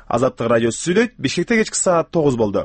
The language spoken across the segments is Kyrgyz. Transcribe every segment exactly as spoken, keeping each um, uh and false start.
Азаттык радиосу сүйлөйт. Бишкекте кечки саат тогуз болду.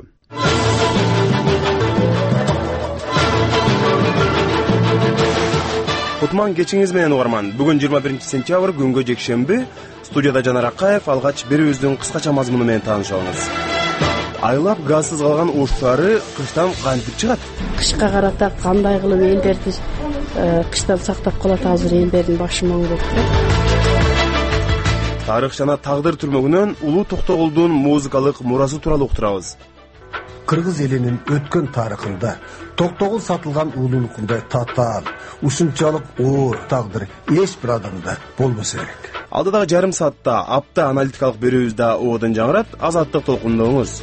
Кутман кечиңиз менен угарман. Бүгүн жыйырма биринчи сентябрь күнгө жекшемби. Студияда Жанар Акаев. Алгач берүүбүздүн кыскача мазмуну менен таанышыңыз. Айлап газсыз калган уруштары кыштан кантип чыгат? Кышка карата кандай кылып элдерди кыштан сактап калат, азыр элдердин башы маң болуп турат. Тарых жана тагдыр түрмөгүнөн Улуу Токтогулдун музыкалык мурасы тууралуу уктурабыз. Кыргыз элинин өткөн тарыхында Токтогул сатылган улуулукундай татаал, ушунчалык оор тагдыр эч бир адамда болбосо керек. Алдыдагы жарым саатта апта аналитикалык берүүбүздө оодон жаңырат. Азаттык толкундоңуз.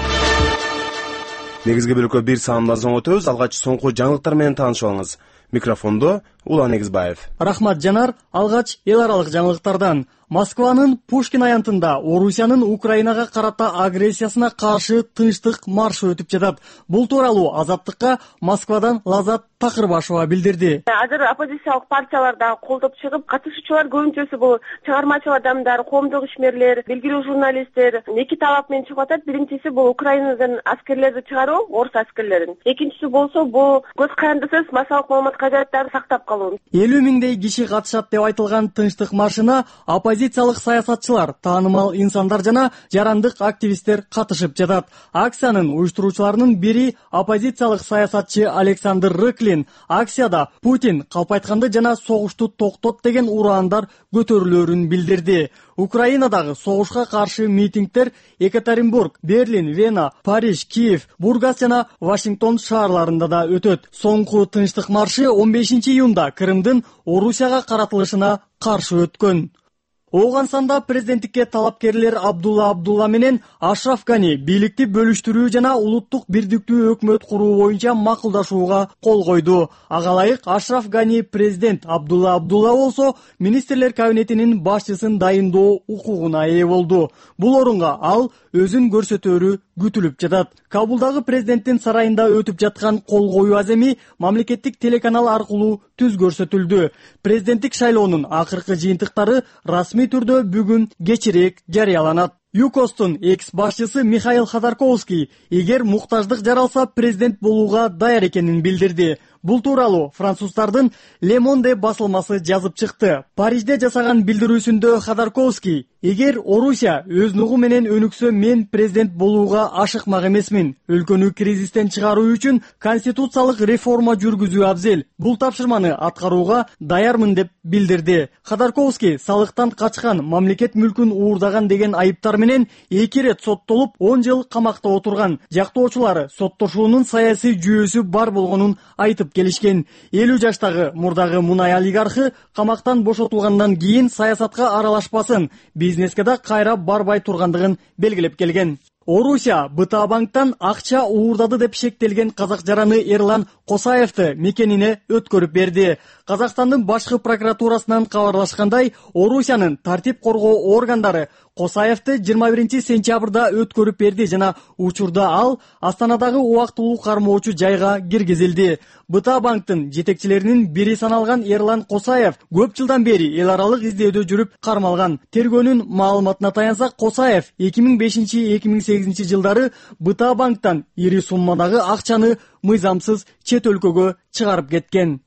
Негизги бөлүккө бир саамдан соң өтөбүз. Алгач соңку жаңылыктар менен таанышып алыңыз. Микрофондо Улан Негизбаев. Рахмат Жанар. Алгач эл аралык жаңылыктардан. Москванын Пушкин аянтында Орусиянын Украинага карата агрессиясына каршы тынчтык маршы өтүп жатат. Бул тууралуу Азаттыкка Москвадан Лазат Такырбашева билдирди. Азыр оппозициялык партиялар да колдоп чыгып, катышуучулар көбүнчөсү бул чыгармачыл адамдар, коомдук ишмерлер, белгилүү журналисттер. Эки талап менен чыгып атат. Биринчиси бул Украинадан аскерлерди чыгаруу, орус аскерлерин. Экинчиси болсо бул көз карандысыз массалык маалымат кажеттарын сактап калуу. элүү миңдей киши катышат деп айтылган тынчтык маршына оппозициялык саясатчылар, таанымал инсандар жана жарандык активисттер катышып жатат. Акциянын уюштуруучуларынын бири оппозициялык саясатчы Александр Рыклин акцияда Путин калп айтканды жана согушту токтот деген ураандар көтөрүлөрүн билдирди. Украинадагы согушка каршы митингдер Екатеринбург, Берлин, Вена, Париж, Киев, Бургас жана Вашингтон шаарларында да өтөт. Соңку тынчтык маршы он бешинчи июнда Крымдын Орусияга каратылышына каршы өткөн. Оған санда президенттикке талапкерлер Абдулла Абдулла менен Ашраф Гани бийликти бөлүштүрүү жана улуттук бирдиктүү өкмөт куруу боюнча макулдашууга кол койду. Ага ылайык Ашраф Гани президент, Абдулла Абдулла болсо министрлер кабинетинин башчысын дайындоо укугуна ээ болду. Бул орунга ал өзүн көрсөтөрү күтүлүп жатат. Кабулдагы президенттин сарайында өтүп жаткан кол коюу аземи мамлекеттик телеканал аркылуу түз көрсөтүлдү. Президенттик шайлоонун акыркы жыйынтыктары расмий түрдө бүгүн кечирээк жарыяланат. ЮКОСтун экс башчысы Михаил Ходорковский эгер муктаждык жаралса президент болууга даяр экенин билдирди. Бул тууралуу француздардын Le Monde басылмасы жазып чыкты. Парижде жасаган билдирүүсүндө Ходорковский: эгер Орусия өз нугу менен өнүксө, мен президент болууга ашыкмак эмесмин. Өлкөнү кризистен чыгаруу үчүн конституциялык реформа жүргүзүү абзел. Бул тапшырманы аткарууга даярмын деп билдирди. Ходорковский салыктан качкан, мамлекет мүлкүн уурдаган деген айыптар менен эки ирет соттолуп, он жыл камакта отурган. Жактоочулары соттошуунун саясий жүйөсү бар болгонун айтып келишкен. элүү жаштагы мурдагы мунай олигархы камактан бошотулгандан кийин саясатка аралашпасын, бизнеске да кайра барбай тургандыгын белгилеп келген. Орусия БТА банктан акча уурдады деп шектелген казак жараны Эрлан Косаевди мекенине өткөрүп берди. Казакстандын башкы прокуратурасынан кабарлашкандай, Орусиянын тартип коргоо органдары Косаевди жыйырма биринчи сентябрда өткөрүп берди жана учурда ал Астанадагы убактылуу кармоочу жайга киргизилди. БТА банктын жетекчилеринин бири саналган Эрлан Косаев көп жылдан бери эл аралык издөөдө жүрүп кармалган. Тергөөнүн маалыматына таянсак, Косаев эки миң бешинчи эки миң сегизинчи жылдары БТА банктан ири суммадагы акчаны мыйзамсыз чет өлкөгө чыгарып кеткен.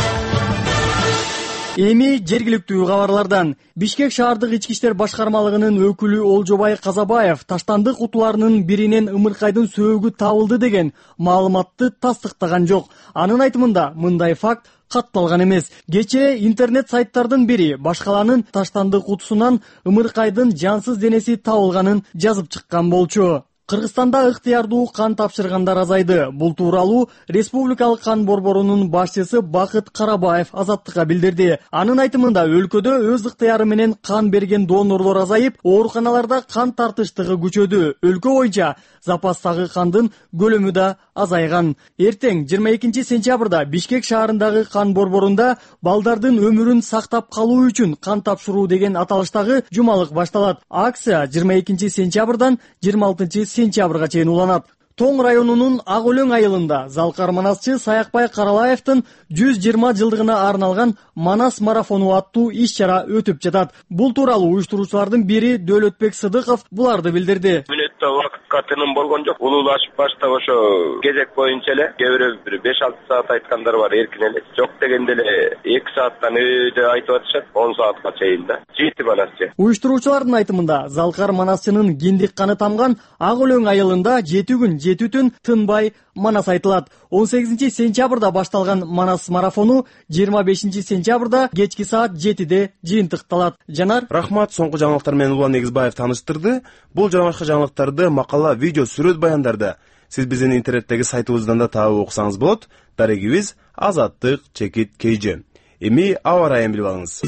Эми жергиликтүү кабарлардан. Бишкек шаардык ички иштер башкармалыгынын өкүлү Олжобай Казабаев таштандык утуларынын биринен ымыркайдын сөөгү табылды деген маалыматты тастыктаган жок. Анын айтымында мындай факт катталган эмес. Кечээ интернет сайттардын бири башкаланын таштандык утусунан ымыркайдын жансыз денеси табылганын жазып чыккан болчу. Кыргызстанда ыктыярдуу кан тапшыргандар азайды. Бул тууралуу Республикалык кан борборунун башчысы Бакыт Карабаев Азаттыкка билдирди. Анын айтымында өлкөдө өз ыктыяры менен кан берген донорлор азайып, ооруканаларда кан тартыштыгы күчөдү. Өлкө боюнча запастагы кандын көлөмү да азайган. Эртең жыйырма экинчи сентябрда Бишкек шаарындагы кан борборунда балдардын өмүрүн сактап калуу үчүн кан тапшыруу деген аталыштагы жумалык башталат. Акция жыйырма экинчи сентябрдан жыйырма алтынчы сентябрга чейин уланат. Тоң районунун Ак Өлөң айылында залкар манасчы Саякбай Каралаевдин жүз жыйырма жылдыгына арналган Манас марафону аттуу иш-чара өтүп жатат. Бул тууралуу уюштуруучулардын бири Дөөлөтбек Сыдыков буларды билдирди. Мүнөттө вакытка тыным болгон жок. Улуулашып баштап ошо кезек боюнча эле кээ бирөө бир беш алты саат айткандар бар, эркин эле. Жок дегенде эле эки сааттан өйдө айтып атышат, он саатка чейин да. Жети манасчы. Уюштуруучулардын айтымында залкар манасчынын киндик каны тамган Ак Өлөң айылында жети күн жети түн тынбай манас айтылат. он сегизинчи сентябрда башталган Манас марафону жыйырма бешинчи сентябрда кечки саат жетиде жыйынтыкталат. Жанар, рахмат. Соңку жаңылыктар менен Улан Негизбаев таныштырды. Бул жана башка жаңылыктарды макала, видео, сүрөт баяндарды сиз биздин интернеттеги сайтыбыздан да таап окусаңыз болот. Дарегибиз Азаттык чекит kg. Эми аба ырайын билип алыңыз.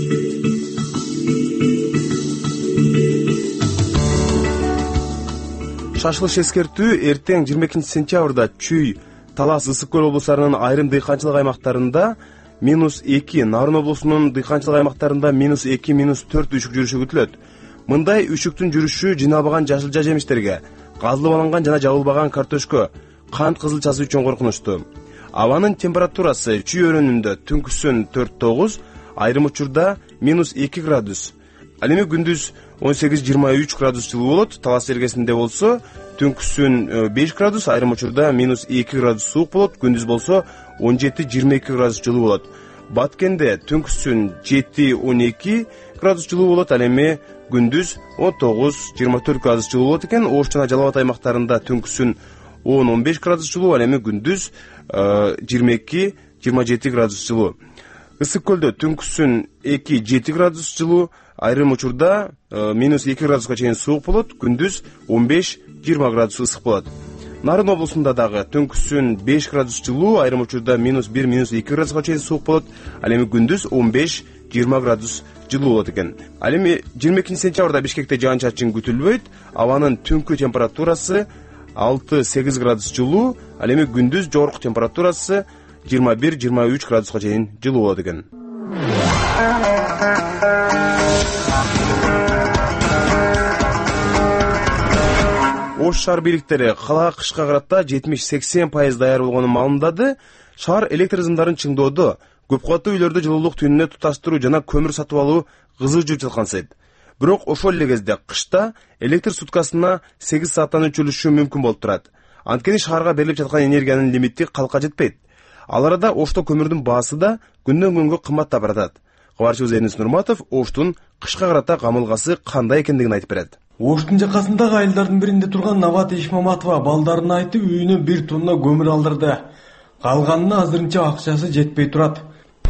Шашылыш эскертүү эртең жыйырма экинчи сентябрда Чүй, Талас, Ысык көл облустарынын айрым дыйканчылык аймактарында минус эки, Нарын облусунун дыйканчылык аймактарында минус эки, минус төрт үшүк жүрүшү күтүлөт. Мындай үшүктүн жүрүшү жыйналбаган жашылча жемиштерге, казылып алынган жана жабылбаган картошко, кант кызылчасы үчүн коркунучтуу. Абанын температурасы Чүй өрөөнүндө түнкүсүн төрт тогуз, айрым учурда минус эки градус. Ал эми күндүз он сегиз жыйырма үч градус жылуу болот. Талас эргесинде болсо түнкүсүн беш градус, айрым учурда минус эки градус суук болот. Күндүз болсо он жети жыйырма эки градус жылуу болот. Баткенде түнкүсүн жети он эки градус жылуу болот. Ал эми күндүз он тогуз жыйырма төрт градус жылуу болот экен. Ош жана Жалал Абад аймактарында түнкүсүн он он беш градус жылуу, ал эми күндүз жыйырма эки жыйырма жети градус жылуу. Ысык көлдө түнкүсүн эки жети градус жылуу, айрым учурда минус эки градуска чейин суук болот. Күндүз он беш жыйырма градус ысык болот. Нарын облусунда дагы түнкүсүн беш градус жылуу, айрым учурда минус бир минус эки градуска чейин суук болот. Ал эми күндүз он беш жыйырма градус жылуу болот экен. Ал эми жыйырма экинчи сентябрда Бишкекте жаан-чачын күтүлбөйт. Абанын түнкү температурасы алты сегиз градус жылуу, ал эми күндүз жогорку температурасы жыйырма бир жыйырма үч градуска чейин жылуу болот экен. Ош шаар бийликтери калаа кышка карата жетимиш сексен пайыз даяр болгонун маалымдады. Шаар электр ызымдарын чыңдоодо, көп кубаттуу үйлөрдө жылуулук түнүнө туташтыруу жана көмүр сатып алуу кызуу жүрүп жаткан сайт. Бирок ошол эле кезде кышта электр суткасына сегиз сааттан өчүрүлүшү мүмкүн болуп турат. Анткени шаарга берилип жаткан энергиянын лимити калка жетпейт. Ал арада Ошто көмүрдүн баасы да күндөн күнгө кымбаттап баратат. Кабарчыбыз Эрнис Нурматов Оштун кышка карата камылгасы кандай экендигин айтып берет. Оштун жакасындагы айылдардын биринде турган Нават Ишмаматова балдарын айтып үйүнө бир тонна көмүр алдырды. Калганына азырынча акчасы жетпей турат.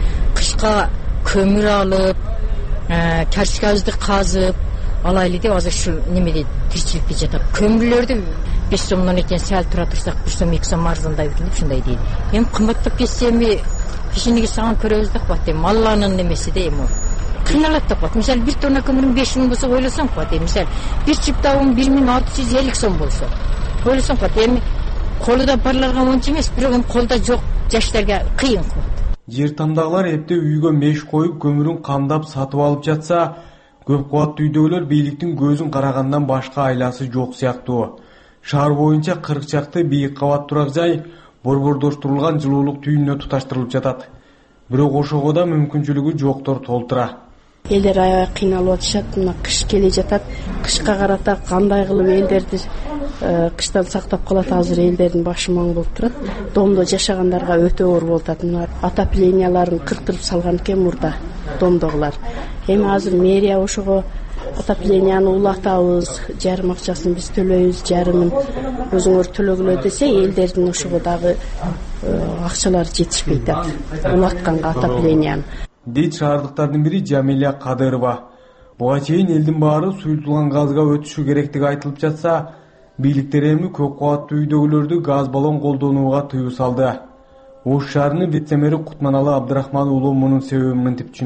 Кышка көмүр алып, карчкабызды казып алайлы деп азыр ушу немеде тирчиликте жатат. Көмүрлөрдү беш сомдон экен сәл тура турсак бир сом эки сом арзандай экен деп ушундай дейт. Эми кымбаттап кетсе эми кишинеги саган көрөбүз да кат эми Алланын немеси да эми. Кыйналат да кат. Мисалы бир тонна көмүрүн беш миң болсо ойлосоң кат эми мисалы бир чыптабын бир миң алты жүз элүү сом болсо. Ойлосоң кат эми колуда барларга монча эмес, бирок эми колда жок жаштарга кыйын кат. Жер тамдагылар эпте үйгө меш коюп көмүрүн камдап сатып алып жатса, көп кубаттуу үйдөгүлөр бийликтин көзүн карагандан башка айласы жок сыяктуу. Шаар боюнча кырк чакты бийик кабат турак жай борбордоштурулган жылуулук түйүнүнө туташтырылып жатат. Бирок ошого да мүмкүнчүлүгү жоктор толтура. Элдер аябай кыйналып атышат. Мына кыш келе жатат. Кышка карата кандай кылып элдерди кыштан сактап калат, азыр элдердин башы маң болуп турат. Домдо жашагандарга өтө оор болуп атат. Мына отопленияларын кырктырып салган экен мурда домдогулар. Эми азыр мэрия ошого отопленияны улатабыз, жарым акчасын биз төлөйбүз, жарымын өзүңөр төлөгүлө десе, элдердин ошого дагы акчалары жетишпейт да улатканга отопленияны. Дейт шаардыктардын бири Жамиля Кадырова. Буга чейин элдин баары суюлтулган газга өтүшү керектиги айтылып жатса, бийликтер эми көп кубаттуу үйдөгүлөрдү газ баллон колдонууга тыюу салды. Ош шаарынын вице-мэри Кутманалы Абдрахман уулу мунун себебин мынтип түшүндүрөт.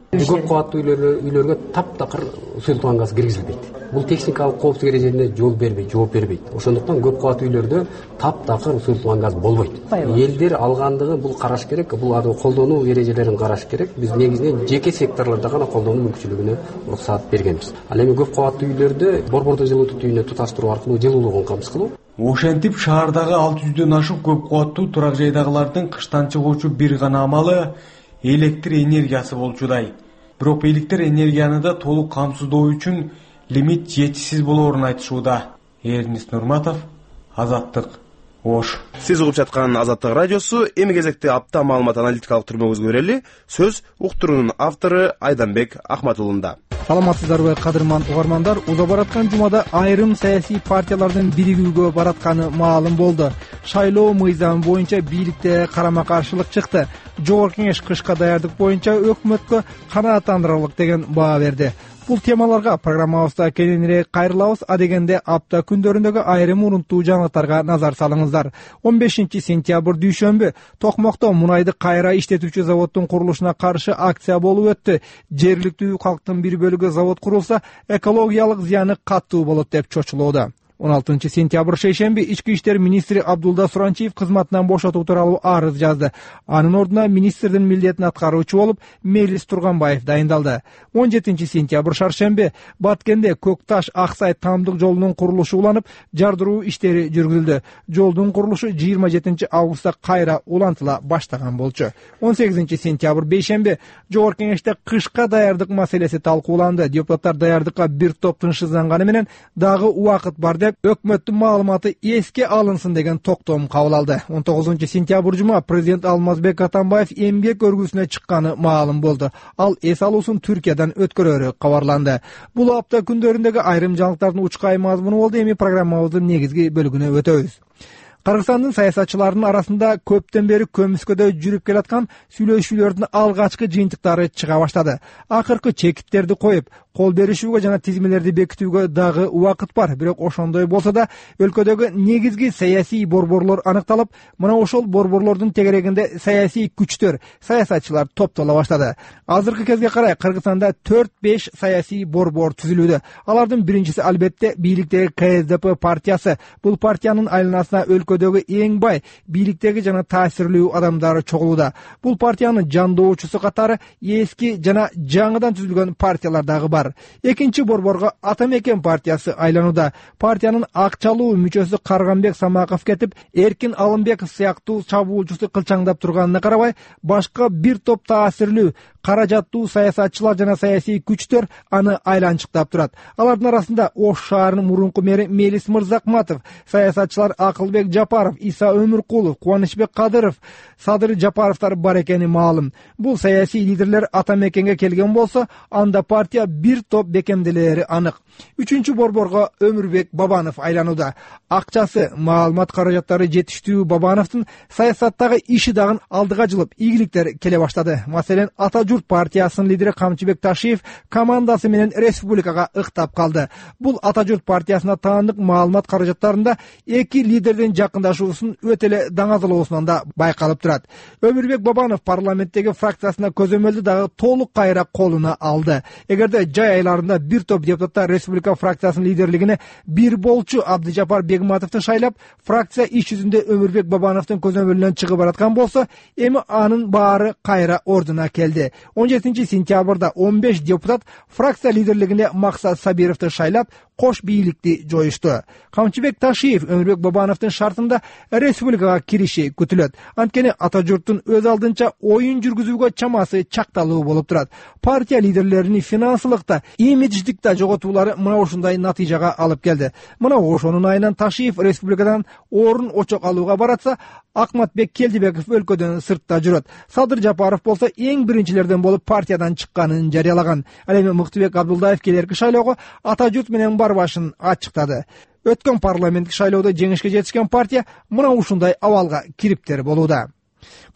Көп кабаттуу үйлөргө таптакыр сұйылтылган газ киргизилбейт. Бул техникалык коопсуздук эрежелерине жол бербейт, жооп бербейт. Ошондуктан көп кабаттуу үйлөрдө таптакыр сұйылтылган газ болбойт. Элдер алгандыгы бул караш керек, бул колдонуу эрежелерин караш керек. Биз негизинен жеке секторлордо гана колдонуу мүмкүнчүлүгүнө уруксаат бергенбиз. Ал эми көп кабаттуу үйлөрдө борбордо жылытуу түйүнүнө туташтыруу аркылуу жылуулугун камсыз кылуу. Ошентип шаардагы алты жүздөн ашык көп кабаттуу турак жайдагылардын кыштан чыгуучу бир гана амалы электр энергиясы болчудай. Бирок электр энергияны да толук камсыздоо үчүн лимит жетишсиз болоорун айтышууда. Эрнис Нурматов, Азаттык, Ош. Сиз угуп жаткан Азаттык радиосу. Эми кезекте апта маалымат аналитикалык түрмөгүбүзгө берели. Сөз уктуруунун автору Айданбек Ахматулунда. Саламатсыздарбы, кадырман угармандар? Уза бараткан жумада айрым саясий партиялардын биригүүгө баратканы маалым болду. Шайлоо мыйзамы боюнча бийликте карама каршылык чыкты. Жогорку кеңеш кышка даярдык боюнча өкмөткө канааттандырарлык деген баа берди. Бул темаларга программабызда кененирээк кайрылабыз. А дегенде апта күндөрүндөгү айрым урунтуу жаңылыктарга назар салыңыздар. он бешинчи сентябрь дүйшөмбү Токмокто мунайды кайра иштетүүчү заводдун курулушуна каршы акция болуп өттү. Жергиликтүү калктын бир бөлүгү завод курулса, экологиялык зыяны каттуу болот деп чочулууда. он алтынчы сентябрь шейшемби Ички иштер министри Абдулда Суранчиев кызматынан бошотуу тууралуу арыз жазды. Анын ордуна министрдин милдетин аткаруучу болуп Мелис Турганбаев дайындалды. он жетинчи сентябрь шаршемби Баткенде Көкташ Аксай Тамдык жолунун курулушу уланып, жардыруу иштери жүргүзүлдү. Жолдун курулушу жыйырма жетинчи августта кайра улантыла баштаган болчу. он сегизинчи сентябрь бейшемби Жогорку кеңеште кышка даярдык маселеси талкууланды. Депутаттар даярдыкка бир топ тынчсызданганы менен дагы убакыт бар деп өкмөттүн маалыматы эске алынсын деген токтом кабыл алды. он тогузунчу сентябрь жума президент Алмазбек Атамбаев эмгек өргүсүнө чыкканы маалым болду. Ал эс алуусун Түркиядан өткөрөрү кабарланды. Бул апта күндөрүндөгү айрым жаңылыктардын учкай мазмуну болду. Эми программабыздын негизги бөлүгүнө өтөбүз. Кыргызстандын саясатчыларынын арасында көптөн бери көмүскөдө жүрүп келаткан сүйлөшүүлөрдүн алгачкы жыйынтыктары чыга баштады. Акыркы чекиттерди коюп, кол беришүүгө жана тизмелерди бекитүүгө дагы убакыт бар. Бирок ошондой болсо да өлкөдөгү негизги саясий борборлор аныкталып, мына ошол борборлордун тегерегинде саясий күчтөр, саясатчылар топтоло баштады. Азыркы кезге карай Кыргызстанда төрт беш саясий борбор түзүлүүдө. Алардын биринчиси албетте бийликтеги К С Д П партиясы. Бул партиянын айланасына өлкөдөгү эң бай, бийликтеги жана таасирлүү адамдары чогулууда. Бул партиянын жандоочусу катары эски жана жаңыдан түзүлгөн партиялар дагы бар. Экинчи борборго Ата Мекен партиясы айланууда. Партиянын акчалуу мүчөсү Карганбек Самаков кетип, Эркин Алымбеков сыяктуу чабуулчусу кылчаңдап турганына карабай, башка бир топ таасирлүү, каражаттуу саясатчылар жана саясий күчтөр аны айланчыктап турат. Алардын арасында Ош шаарынын мурунку мэри Мелис Мырзакматов, саясатчылар Акылбек Жапаров, Иса Өмүркулов, Кубанычбек Кадыров, Садыр Жапаровтар бар экени маалым. Бул саясий лидерлер Ата Мекенге келген болсо, анда партия бир топ бекемделери анык. Үчүнчү борборго Өмүрбек Бабанов айланууда. Акчасы, маалымат каражаттары жетиштүү Бабановдун саясаттагы иши дагы алдыга жылып, ийгиликтер келе баштады. Маселен, Ата Журт партиясынын лидери Камчыбек Ташиев командасы менен республикага ыктап калды. Бул Ата Журт партиясына таандык маалымат каражаттарында эки лидердин жакындашуусун өтө эле даңазалоосунан да байкалып турат. Өмүрбек Бабанов парламенттеги фракциясына көзөмөлдү дагы толук кайра колуна алды. Эгерде жай айларында бир топ депутаттар республика фракциясынын лидерлигине бир болчу Абдыжапар Бегматовду шайлап, фракция иш жүзүндө Өмүрбек Бабановдун көзөмөлүнөн чыгып бараткан болсо, эми анын баары кайра ордуна келди. он жетинчи сентябрда он беш депутат фракция лидерлигине Максат Сабировду шайлап, кош бийликти жоюшту. Камчыбек Ташиев Өмүрбек Бабановдун шартында республикага кириши күтүлөт. Анткени Ата Журттун өз алдынча оюн жүргүзүүгө чамасы чакталуу болуп турат. Партия лидерлеринин финансылыкта, имидждикте жоготуулары мына ушундай натыйжага алып келди. Мына ошонун айынан Ташиев республикадан орун очок алууга баратса, Акматбек Келдибеков өлкөдөн сыртта жүрөт. Садыр Жапаров болсо эң биринчилерден болуп партиядан чыкканын жарыялаган. Ал эми Мыктыбек Абдулдаев келерки шайлоого Ата Журт менен барбашын ачыктады. Өткөн парламенттик шайлоодо жеңишке жетишкен партия мына ушундай абалга кириптер болууда.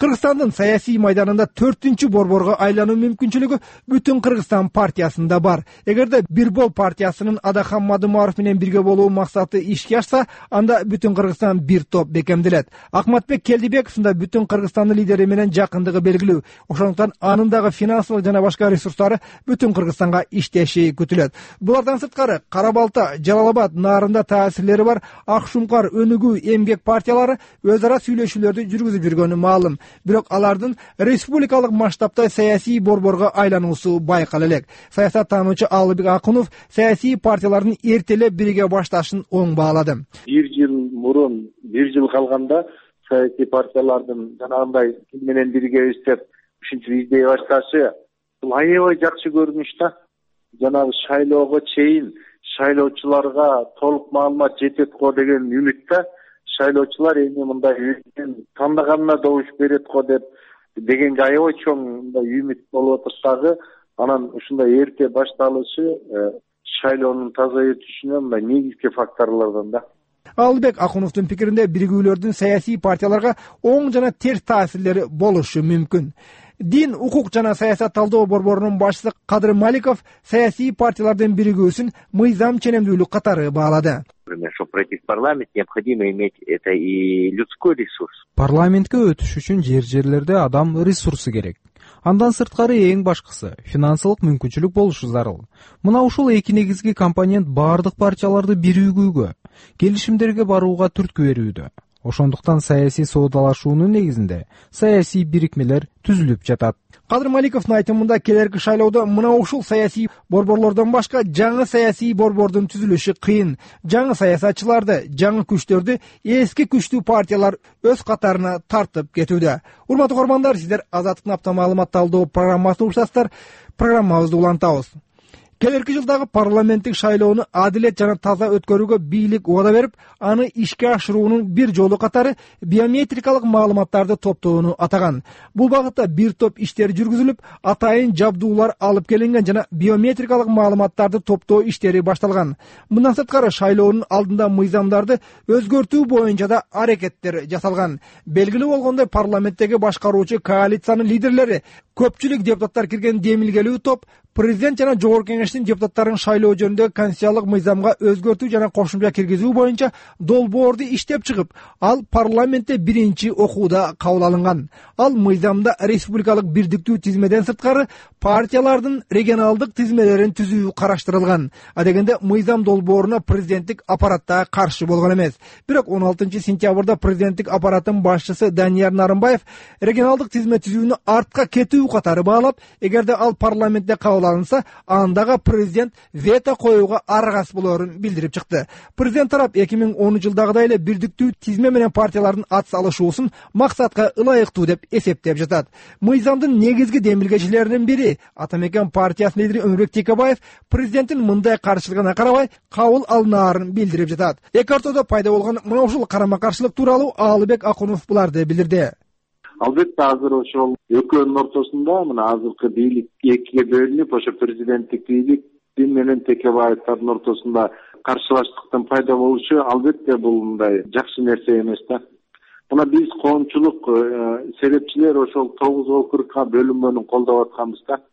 Кыргызстандын саясий майданында төртүнчү борборго айлануу мүмкүнчүлүгү Бүтүн Кыргызстан партиясында бар. Эгерде Бирбол партиясынын Адахам Мадымаров менен бирге болуу максаты ишке ашса, анда Бүтүн Кыргызстан бир топ бекемделет. Акматбек Келдибековдун Бүтүн Кыргызстандын лидери менен жакындыгы белгилүү. Ошондуктан анын дагы финансылык жана башка ресурстары Бүтүн Кыргызстанга иштеши күтүлөт. Булардан сырткары Кара Балта, Жалал-Абад, Нарында таасирлери бар Ак Шуңкар, Өнүгүү, Эмгек партиялары өз ара сүйлөшүүлөрдү жүргүзүп жүргөнү маалым. Бирок алардын республикалык масштабта саясий борборго айлануусу байкала элек. Саясаттануучу Алыбек Акунов саясий партиялардын эртелеп бирге башташын оң баалады. Бир жыл мурун, бир жыл калганда саясий партиялардын жанагындай ким менен бирге иштеп, ушинтип издей башташы бул аябай жакшы көрүнүш да. Жанагы шайлоого чейин шайлоочуларга толук маалымат жетет го деген үмүттө шайлоочулар эми мындай өзүнүн тандаганына добуш берет го деп дегенге аябай чоң мындай үмүт болуп атышдагы, анан ушундай эрте башталышы шайлоонун таза өтүшүнө мындай негизги факторлордон да. Алыбек Акуновдун пикиринде биригүүлөрдүн саясий партияларга оң жана терс таасирлери болушу мүмкүн. Дин, укук жана саясат талдоо борборунун башчысы Кадыр Маликов саясий партиялардын биригүүсүн мыйзам ченемдүүлүк катары баалады. Чтобы пройти в парламент, необходимо иметь это и людской ресурс. Парламентке өтүш үчүн жер-жерлерде адам ресурсу керек. Андан сырткары эң башкысы финансылык мүмкүнчүлүк болушу зарыл. Мына ушул эки негизги компонент бардык партияларды биригүүгө, келишимдерге барууга түрткү берүүдө. Ошондуктан саясий соодалашуунун негизинде саясий бирикмелер түзүлүп жатат. Кадыр Маликовдун айтымында келерки шайлоодо мына ушул саясий борборлордон башка жаңы саясий борбордун түзүлүшү кыйын. Жаңы саясатчыларды, жаңы күчтөрдү эски күчтүү партиялар өз катарына тартып кетүүдө. Урматтуу көрөрмандар, сиздер Азаттыктын апта маалымат талдоо программасын угушасыздар. Программабызды улантабыз. Келерки жылдагы парламенттик шайлоону адилет жана таза өткөрүүгө бийлик убада берип, аны ишке ашыруунун бир жолу катары биометрикалык маалыматтарды топтоону атаган. Бул багытта бир топ иштер жүргүзүлүп, атайын жабдуулар алып келинген жана биометрикалык маалыматтарды топтоо иштери башталган. Мындан сырткары шайлоонун алдында мыйзамдарды өзгөртүү боюнча да аракеттер жасалган. Белгилүү болгондой, парламенттеги башкаруучу коалициянын лидерлери, көпчүлүк депутаттар кирген демилгелүү топ президент жана жогорку кеңештин депутаттарын шайлоо жөнүндөгү конституциялык мыйзамга өзгөртүү жана кошумча киргизүү боюнча долбоорду иштеп чыгып, ал парламентте биринчи окууда кабыл алынган. Ал мыйзамда республикалык бирдиктүү тизмеден сырткары партиялардын регионалдык тизмелерин түзүү караштырылган. Адегенде мыйзам долбооруна президенттик аппаратта каршы болгон эмес. Бирок он алтынчы сентябрда президенттик аппараттын башчысы Данияр Нарымбаев регионалдык тизме түзүүнү артка кетүү катары баалап, эгерде ал парламентте кабыл алынса, андага президент вето коюуга аргас болоорун билдирип чыкты. Президент тарап эки миң онунчу жылдагыдай эле бирдиктүү тизме менен партиялардын ат салышуусун максатка ылайыктуу деп эсептеп жатат. Мыйзамдын негизги демилгечилеринин бири Атамекен партиясынын лидери Өмүрбек Текебаев президенттин мындай каршылыгына карабай кабыл алынаарын билдирип жатат. Эки ортодо пайда болгон мына ушул карама-каршылык тууралуу Алыбек Акунов буларды билдирди. Албетте азыр ошол экөөнүн ортосунда мына азыркы бийлик экиге бөлүнүп, ошо президенттик бийлик менен Текебаевдин ортосунда каршылаштыктын пайда болушу албетте бул мындай жакшы нерсе эмес да. Мына биз коомчулук серепчилер ошол тогуз округга бөлүнмөнүн колдоп атканбыз да.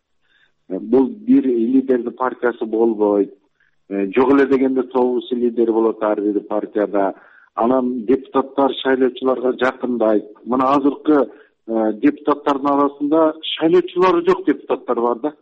Бул бир лидердин партиясы болбойт. Жок эле дегенде тогуз лидер болот ар бир партияда. Анан депутаттар шайлоочуларга жакындайт. Мына азыркы депутаттардын арасында шайлоочулары жок депутаттар бар да.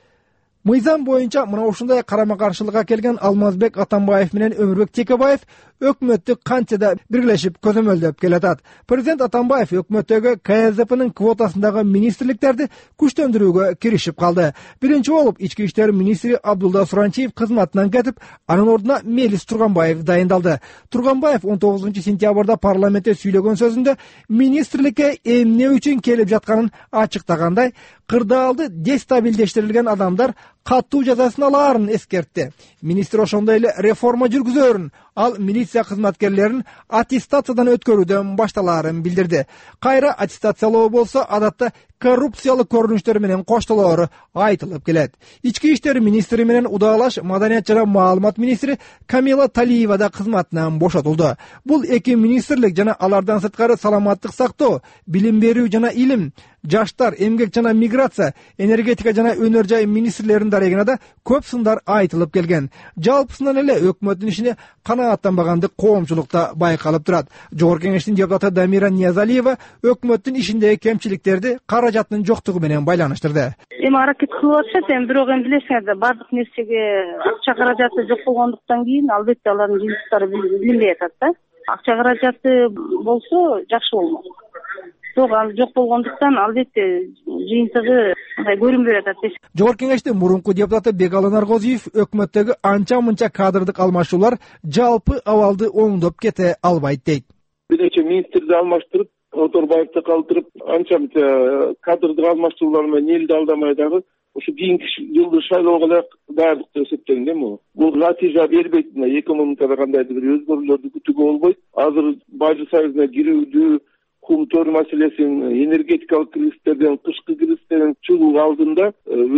Мыйзам боюнча мына ушундай карама-каршылыкка келген Алмазбек Атамбаев менен Өмүрбек Текебаев өкмөттү канчада биргелешип көзөмөлдөп келатат. Президент Атамбаев өкмөттөгү К С D P'нын квотасындагы министрликтерди күчтөндүрүүгө киришип калды. Биринчи болуп ички иштер министри Абдулла Суранчиев кызматынан кетип, анын ордуна Мелис Турганбаев дайындалды. Турганбаев он тогузунчу сентябрда парламентте сүйлөгөн сөзүндө министрликке эмне үчүн келип жатканын ачыктагандай, кырдаалды дестабилдештирилген адамдар катуу жазасын алаарын эскертти. Министр ошондой эле реформа жүргүзөөрүн, ал милиция кызматкерлерин аттестациядан өткөрүүдөн башталаарын билдирди. Кайра аттестациялоо болсо адатта коррупциялык көрүнүштөр менен коштолоору айтылып келет. Ички иштер министри менен удаалаш маданият жана маалымат министри Камила Талиева да кызматынан бошотулду. Бул эки министрлик жана алардан сырткары саламаттык сактоо, билим берүү жана илим, жаштар, эмгек жана миграция, энергетика жана өнөр жай министрлеринин дарегине да көп сындар айтылып келген. Жалпысынан эле өкмөттүн ишине канааттанбагандык коомчулукта байкалып турат. Жогорку кеңештин депутаты Дамира Ниязалиева өкмөттүн ишиндеги кемчиликтерди каражаттын жоктугу менен байланыштырды. Эми аракет кылып атышат, эми бирок эми билесиңер да бардык нерсеге акча каражаты жок болгондуктан кийин албетте алардын жыйынтыктары билинбей атат да. Акча каражаты болсо жакшы болмок. Жок, ал жок болгондуктан албетте жыйынтыгы мындай көрүнбөй атат. Жогорку кеңештин мурунку депутаты Бекалы Наргозиев өкмөттөгү анча-мынча кадрдык алмашуулар жалпы абалды оңдоп кете албайт дейт. Бир нече министрди алмаштырып, Оторбаевди калтырып, анча-мынча кадрдык алмаштыруулар менен элди алдамай дагы ошо кийинки жылды шайлоого эле даярдык деп эсептейм да. Бул натыйжа бербейт. Экономикада кандайдыр бир өзгөрүүлөрдү күтүүгө болбойт. Азыр Бажы союзуна кирүүдү, кум-төр маселесин, энергетикалык кризистерден, кышкы кризистерден чыгуу алдында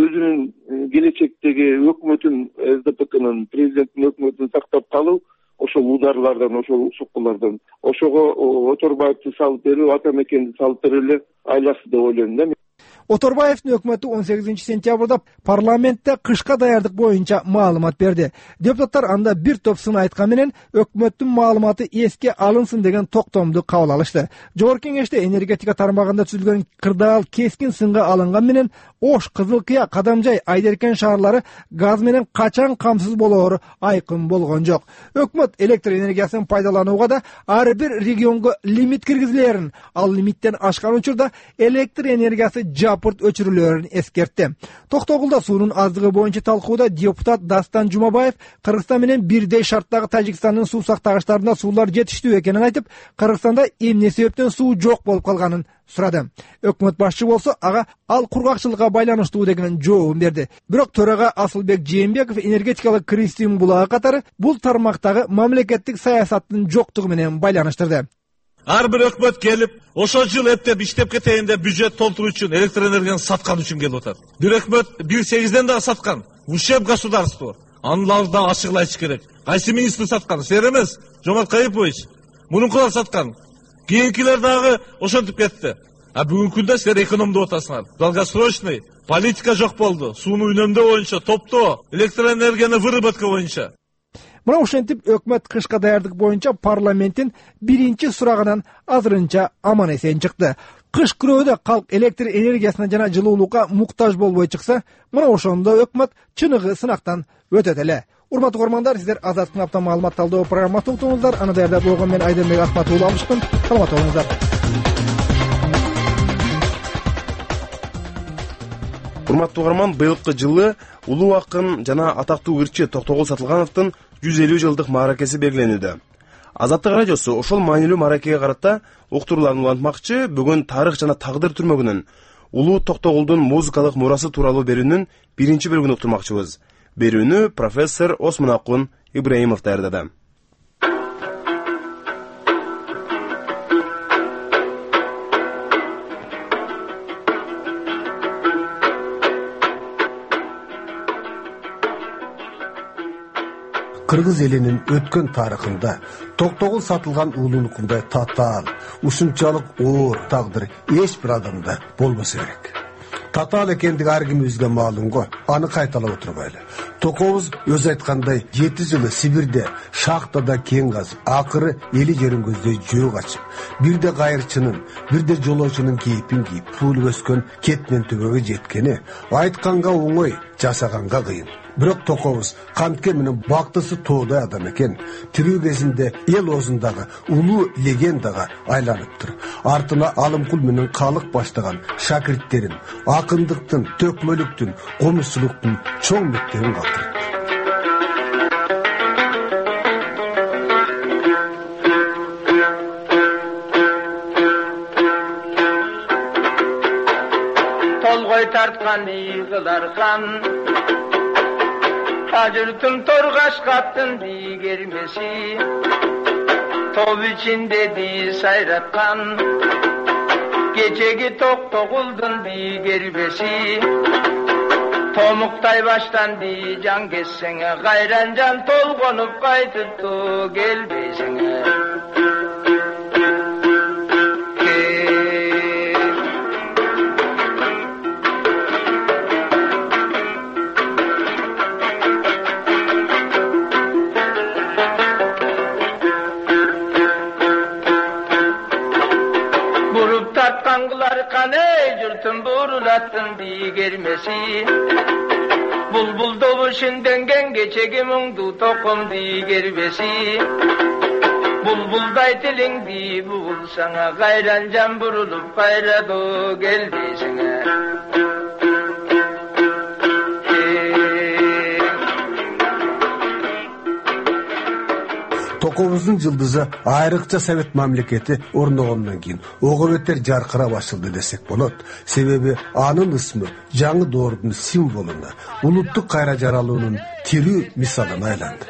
өзүнүн келечектеги өкмөтүн, СДПКнын, президенттин өкмөтүн сактап калуу, ошол ударлардан, ошол соккулардан, ошого Оторбаевди салып берүү, ата мекенди салып берүү эле айласы деп ойлойм да. Оторбаевдин өкмөтү он сегизинчи сентябрда парламентте кышка даярдык боюнча маалымат берди. Депутаттар анда бир топ сын айткан менен өкмөттүн маалыматы эске алынсын деген токтомду кабыл алышты. Жогорку кеңеште энергетика тармагында түзүлгөн кырдаал кескин сынга алынган менен Ош, Кызыл Кыя, Кадамжай, Айдеркен шаарлары газ менен качан камсыз болоору айкын болгон жок. Өкмөт электр энергиясын пайдаланууга да ар бир регионго лимит киргизилерин, ал лимиттен ашкан учурда электр энергиясы жапырт өчүрүлөрүн эскертти. Токтогулда суунун аздыгы боюнча талкууда депутат Дастан Жумабаев Кыргызстан менен бирдей шарттагы Тажикстандын суу сактагычтарында суулар жетиштүү экенин айтып, Кыргызстанда эмне себептен суу жок болуп калганын сурады. Өкмөт башчы болсо ага ал кургакчылыкка байланыштуу деген жообун берди. Бирок төрага Асылбек Жээнбеков энергетикалык кризистин булагы катары бул тармактагы мамлекеттик саясаттын жоктугу менен байланыштырды. Ар бир өкмөт келип, ошол жыл эптеп иштеп кетейин деп бюджет толтуруу үчүн электр энергияны саткан үчүн келип атат. Бир өкмөт бир сегизден дагы саткан. Ушеп государство. Анын алдында ачык айтыш керек. Кайсы министр саткан? Сер эмес, Жомарт Кайыпович. Мурункулар саткан. Кийинкилер дагы ошентип кетти. А бүгүнкү күндө силер экономдоп атасыңар. Долгосрочный политика жок болду. Сууну үнөмдөө боюнча, топтоо, электр энергияны выработка боюнча. Мына ошентип өкмөт кышка даярдык боюнча парламенттин биринчи сурагынан азырынча аман эсен чыкты. Кыш күрөөдө калк электр энергиясына жана жылуулукка муктаж болбой чыкса, мына ошондо өкмөт чыныгы сынактан өтөт эле. Урматтуу көрөрмандар, сиздер Азаттык апта маалымат талдоо программасын уктуңуздар. Аны даярдап болгон мен Айденбек Акматулла алышкын. Саламат болуңуздар. Урматтуу көрөрман, быйылкы жылы улуу акын жана атактуу ырчы Токтогул Сатылгановдун жүз элүү жылдык мааракеси белгиленүүдө. Азаттык радиосу ошол маанилүү мааракеге карата уктурууларын улантмакчы. Бүгүн тарых жана тагдыр түрмөгүнүн улуу Токтогулдун музыкалык мурасы тууралуу берүүнүн биринчи бөлүгүн уктурмакчыбыз. Берүүнү профессор Осмонакун Ибраимов даярдады. Кыргыз элинин өткөн тарыхында Токтогул сатылган уулунукундай татаал, ушунчалык оор тагдыр эч бир адамда болбосо керек. Татаал экендиги ар кимибизге маалым го. Аны кайталап отурбайлы. Токовуз өз айткандай жети жылы Сибирде шахтада кең казып, акыры эли жерин көздөй жөө ачып, бирде кайырчынын, бирде жолоочунун кейпин кийип, туулуп өскөн кетмен түбөгө жеткени айтканга оңой, жасаганга кыйын. Бирок Токовуз кантке менен бактысы тоодой адам экен. Тирүү кезинде эл оозундагы улуу легендага айланыптыр. Артына Алымкул менен Калык баштаган шакирттерин, акындыктын, төкмөлүктүн, комузчулуктун чоң мектебин калтырат. Толгой тарткан ийгыларсан Acırtım torgaş kattın di germesi, top içinde di sayratkan, gecegi tok tokuldun di gerbesi, tomuktay baştan di can geçsene, gayran can tolgonup kaytıttı gelbesene. Jurtum burulattın di germesi, bulbul dobuşun dengen geçegi mungdu tokum di gerbesi, bulbulday tilin di bul sana, gayran can burulup gayrado geldi sana. Tokovuzdun жылдызы айрыкча совет мамлекети орногондон кийин ого бетер жаркырап ачылды десек болот. Себеби анын ысмы жаңы доордун символуна, улуттук кайра жаралуунун тирүү мисалына айланды.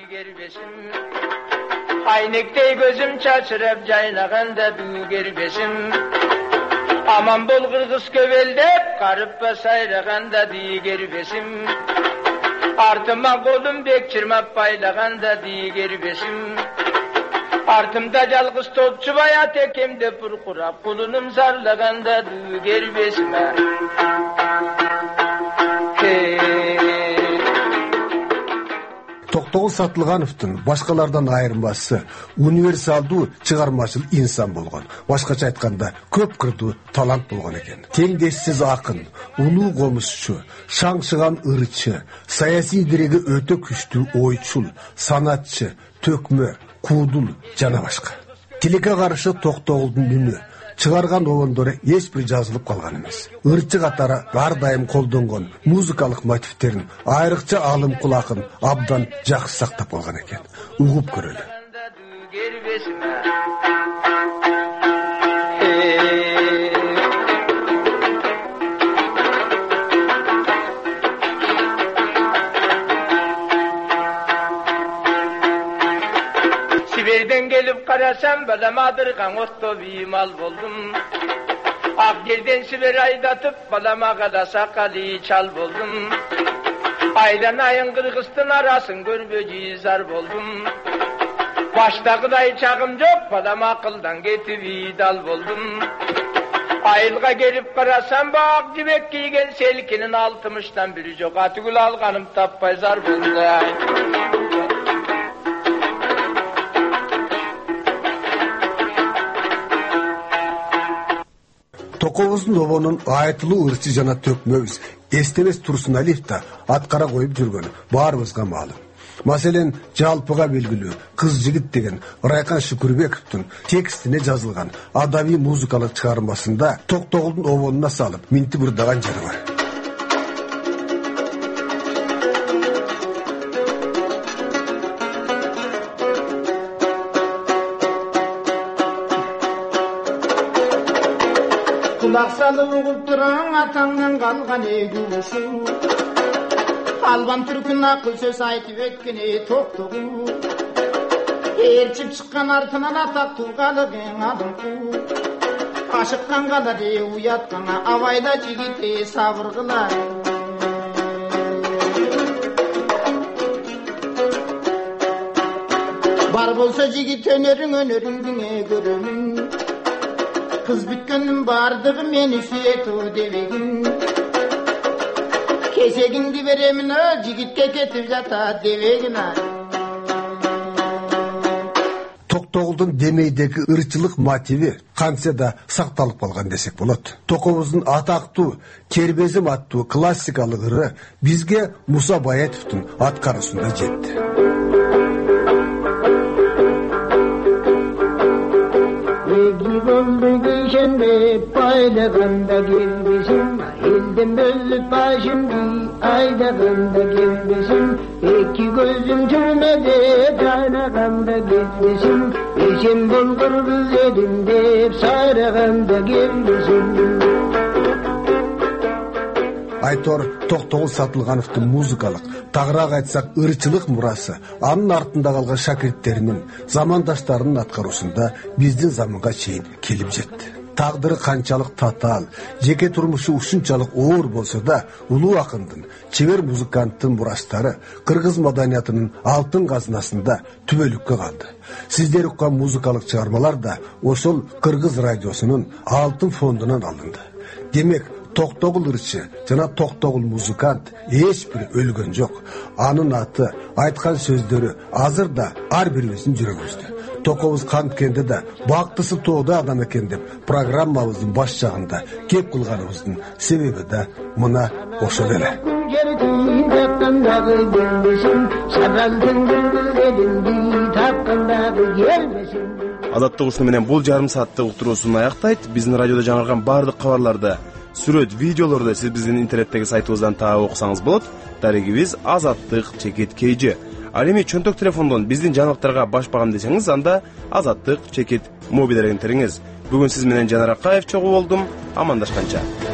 Aynekte gözüm çarçırıp caynaganda dü gerbesim, aman bol kırgız köveldep karıp basayraganda di gerbesim, artıma kolum bekçirmap paylaganda di gerbesim, artımda jalgız topçu baya tekemde purkurap kulunum zarlaganda dü gerbesime. Токтогул Сатылгановдун башкалардан айырмасы универсалдуу чыгармачыл инсан болгон. Башкача айтканда көп кырдуу талант болгон экен. Теңдешсиз акын, улуу комузчу, шаңшыган ырчы, саясий диреги өтө күчтүү ойчул, санатчы, төкмө, куудул жана башка. Тилекке каршы Токтогулдун үнү, чыгарган обондору эч бир жазылып калган эмес. Ырчы катары ар дайым колдонгон музыкалык мотивтерин айрыкча алым кулакын абдан жакшы сактап калган экен. Угуп көрөлү. Sibirden gelip karasam balamadırgan otto bimal buldum. Akgirden Sibir aydatıp balama kada sakali çal buldum. Aydan ayın Kırgızstan arasın görböcü zar buldum. Baştagıday çağım yok balama akıldan getip dal buldum. Ayılga gelip karasam bak dibek giygen selkinin altmıştan biri yok. Atıgül alganım tappay zar buldu. Токовуздун обонун айтылуу ырчы жана төкмөбүз Эстебес Турсуналиев да аткара коюп жүргөнү баарыбызга маалым. Маселен, жалпыга белгилүү Кыз жигит деген Райкан Шүкүрбековдун текстине жазылган адабий музыкалык чыгармасында Токтогулдун обонуна салып минтип ырдаган жери бар. Kulak salıp uğup duran atandan kalgan egüsü, Alban Türk'ün akıl söz aytıp ötkeni Toktogul, erçip çıkkan artından atak turgalıgın adım ku, aşıkkan kalari uyatkana avayda jigiti sabırgılar. Bar bolsa jigit önörün önöründüne görümün, Kız bütköndüm bardığı meni süyetu devegin, Kesegin diveremin o jigitke ketip jata devegin ay. Токтогулдун демейдеги ырчылык мотиви кантсе да сакталып калган десек болот. Токовуздун атактуу Кербезим аттуу классикалык ыры бизге Муса Баятовдун аткаруусунда жетти. Geçende paydaganda gelmesin, elden bölüp başımdı aydaganda gelmesin, iki gözüm türmede canaganda gelmesin, eşim bulgur kız edimde saraganda gelmesin. Айтор Токтогул Сатылгановдун музыкалык, тагыраак айтсак ырчылык мурасы анын артында калган шакирттеринин, замандаштарынын аткаруусунда биздин заманга чейин келип жетти. Тагдыры канчалык татаал, жеке турмушу ушунчалык оор болсо да, улуу акындын, чебер музыканттын мураштары кыргыз маданиятынын алтын казынасында түбөлүккө калды. Сиздер уккан музыкалык чыгармалар да ошол кыргыз радиосунун алтын фондунан алынды. Демек, Токтогул ырчы жана Токтогул музыкант эч бир өлгөн жок. Анын аты, айткан сөздөрү азыр да ар бирибиздин жүрөгүбүздө. Токобуз канткенде да бактысы тоодо адам экен деп программабыздын баш жагында кеп кылганыбыздын себеби да мына ошол эле. Азаттык ушуну менен бул жарым сааттык уктуруусун аяктайт. Биздин радиодо жаңырган баардык кабарларды, сүрөт, видеолорду сиз биздин интернеттеги сайтыбыздан таап окусаңыз болот. Дарегибиз Азаттык чекит kg. Ал эми чөнтөк телефондон биздин жаңылыктарга баш багам десеңиз, анда Азаттык чекит мобилерин териңиз. Бүгүн сиз менен Жанар Акаев чогуу болдум. Амандашканча.